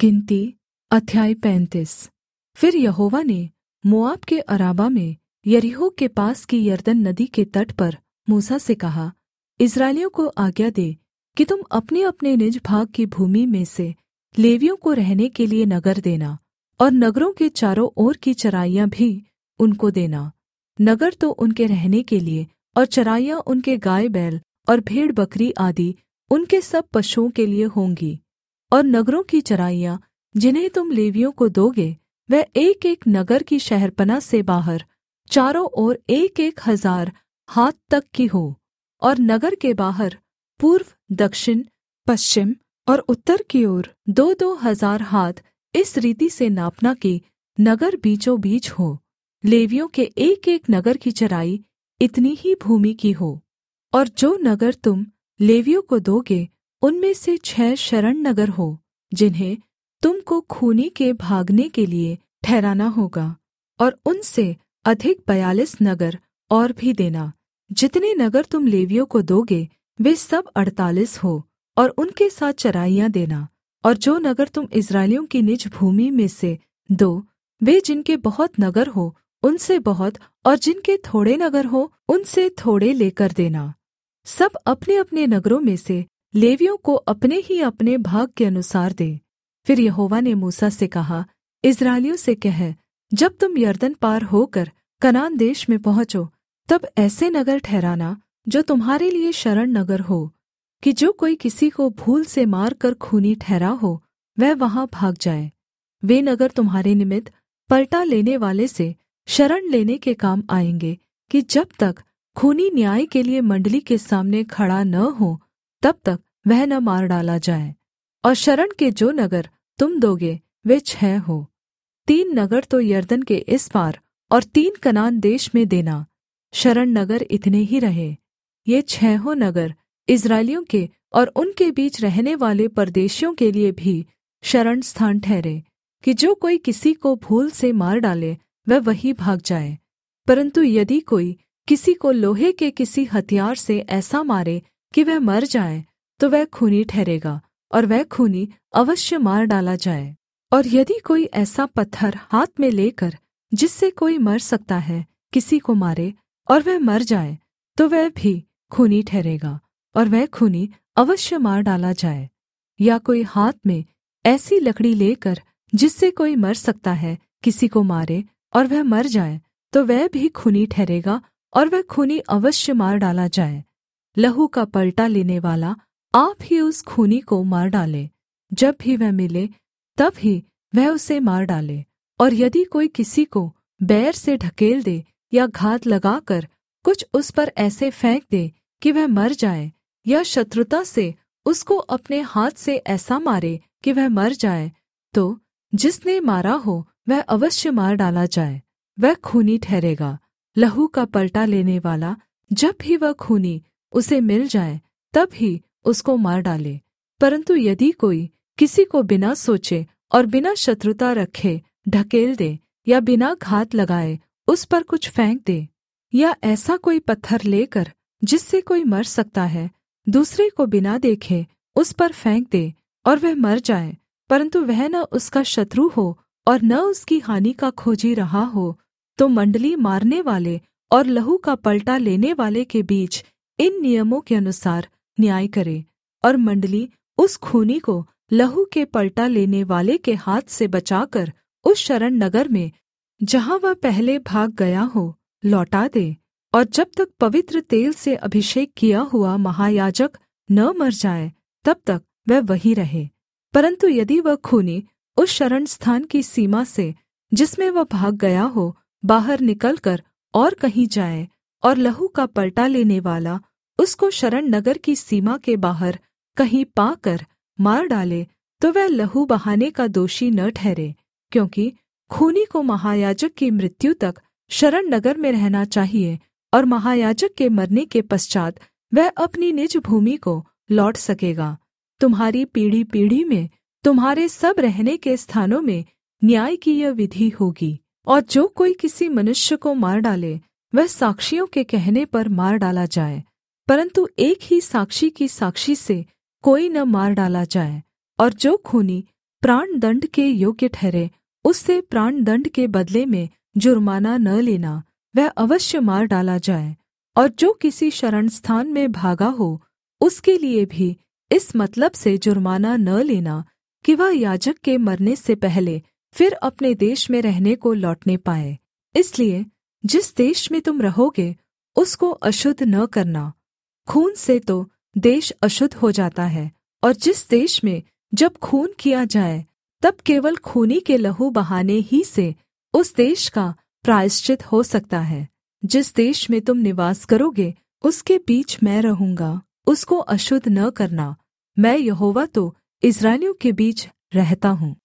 गिनती अध्याय 35। फिर यहोवा ने मोआब के अराबा में यरीहो के पास की यरदन नदी के तट पर मूसा से कहा, इस्राएलियों को आज्ञा दे कि तुम अपने-अपने निज भाग की भूमि में से लेवियों को रहने के लिये नगर देना, और नगरों के चारों ओर की चराइयाँ भी उनको देना। नगर तो उनके रहने के लिये, और चराइयाँ उनके गाय बैल और भेड़-बकरी आदि उनके सब पशुओं के लिये होंगी। और नगरों की चराइयाँ जिन्हें तुम लेवियों को दोगे, वह एक-एक नगर की शहरपनाह से बाहर चारों ओर 1,000 हाथ तक की हो, और नगर के बाहर पूर्व, दक्षिण, पश्चिम और उत्तर की ओर 2-2 हजार हाथ इस रीति से नापना कि नगर बीचों बीच हो। लेवियों के एक-एक नगर की चराई इतनी ही भूमि की हो। और जो नगर तुम लेवियों को दोगे, उनमें से 6 शरण नगर हो, जिन्हें तुम को खूनी के भागने के लिये ठहराना होगा, और उनसे अधिक 42 नगर और भी देना। जितने नगर तुम लेवियों को दोगे, वे सब 48 हो, और उनके साथ चराइयाँ देना। और जो नगर तुम इस्राएलियों की निज भूमि में से दो, वे जिनके बहुत नगर हो, उनसे बहुत, और जिनके थोड़े नगर हो, उनसे थोड़े लेकर देना। सब अपने-अपने नगरों में से लेवियों को अपने ही अपने भाग के अनुसार दे। फिर यहोवा ने मूसा से कहा, इस्राएलियों से कह, जब तुम यरदन पार होकर कनान देश में पहुँचो, तब ऐसे नगर ठहराना जो तुम्हारे लिये शरण नगर हो, कि जो कोई किसी को भूल से मारकर खूनी ठहरा हो, वह वहाँ भाग जाए। वे नगर तुम्हारे निमित्त पलटा लेने वाले से शरण लेने के काम आएँगे, कि जब तक खूनी न्याय के लिये मण्डली के सामने खड़ा न हो, तब तक वह न मार डाला जाए। और शरण के जो नगर तुम दोगे, वे 6 हो। 3 नगर तो यरदन के इस पार, और 3 कनान देश में देना। शरण नगर इतने ही रहे। ये 6 नगर इस्राएलियों के और उनके बीच रहने वाले परदेशियों के लिये भी शरण स्थान ठहरे, कि जो कोई किसी को भूल से मार डाले, वह वहीं भाग जाए। परन्तु यदि कोई किसी को लोहे के किसी हथियार से ऐसा मारे कि वह मर जाए, तो वह खूनी ठहरेगा, और वह खूनी अवश्य मार डाला जाए। और यदि कोई ऐसा पत्थर हाथ में लेकर, जिससे कोई मर सकता है, किसी को मारे, और वह मर जाए, तो वह भी खूनी ठहरेगा, और वह खूनी अवश्य मार डाला जाए। या कोई हाथ में ऐसी लकड़ी लेकर, जिससे कोई मर सकता है, किसी को मारे, और वह मर जाए, तो वह भी खूनी ठहरेगा, और वह खूनी अवश्य मार डाला जाए। लहू का पलटा लेने वाला आप ही उस खूनी को मार डाले। जब भी वह मिले, तब ही वह उसे मार डाले। और यदि कोई किसी को बैर से ढकेल दे, या घात लगाकर कुछ उस पर ऐसे फेंक दे कि वह मर जाए, या शत्रुता से उसको अपने हाथ से ऐसा मारे कि वह मर जाए, तो जिसने मारा हो वह अवश्य मार डाला जाए, वह खूनी ठहरेगा। लहू का पलटा लेने वाला, जब भी वह खूनी उसे मिल जाए, तब ही उसको मार डाले। परन्तु यदि कोई किसी को बिना सोचे और बिना शत्रुता रखे ढकेल दे, या बिना घात लगाए उस पर कुछ फेंक दे, या ऐसा कोई पत्थर लेकर, जिससे कोई मर सकता है, दूसरे को बिना देखे उस पर फेंक दे, और वह मर जाए, परन्तु वह न उसका शत्रु हो और न उसकी हानि का खोजी रहा हो, तो मण्डली मारने वाले और लहू का पलटा लेने वाले के बीच इन नियमों के अनुसार न्याय करे। और मण्डली उस खूनी को लहू के पलटा लेने वाले के हाथ से बचाकर उस शरण नगर में, जहाँ वह पहले भाग गया हो, लौटा दे। और जब तक पवित्र तेल से अभिषेक किया हुआ महायाजक न मर जाए, तब तक वह वहीं रहे। परन्तु यदि वह खूनी उस शरण स्थान की सीमा से, जिसमें वह भाग गया हो, बाहर निकलकर और कहीं जाए, और लहू का पलटा लेने वाला उसको शरण नगर की सीमा के बाहर कहीं पाकर मार डाले, तो वह लहू बहाने का दोषी न ठहरे, क्योंकि खूनी को महायाजक की मृत्यु तक शरण नगर में रहना चाहिए, और महायाजक के मरने के पश्चात् वह अपनी निज भूमि को लौट सकेगा। तुम्हारी पीढ़ी-पीढ़ी में तुम्हारे सब रहने के स्थानों में न्याय की यह विधि होगी। और जो कोई किसी मनुष्य को मार डाले, वह साक्षियों के कहने पर मार डाला जाए, परन्तु एक ही साक्षी की साक्षी से कोई न मार डाला जाए। और जो खूनी प्राणदण्ड के योग्य ठहरे, उससे प्राणदण्ड के बदले में जुर्माना न लेना, वह अवश्य मार डाला जाए। और जो किसी शरणस्थान में भागा हो, उसके लिए भी इस मतलब से जुर्माना न लेना कि वह याजक के मरने से पहले फिर अपने देश में रहने को लौटने पाए। इसलिए जिस देश में तुम रहोगे उसको अशुद्ध न करना। खून से तो देश अशुद्ध हो जाता है, और जिस देश में जब खून किया जाए तब केवल खूनी के लहू बहाने ही से उस देश का प्रायश्चित हो सकता है। जिस देश में तुम निवास करोगे उसके बीच मैं रहूँगा, उसको अशुद्ध न करना। मैं यहोवा तो इस्राएलियों के बीच रहता हूँ।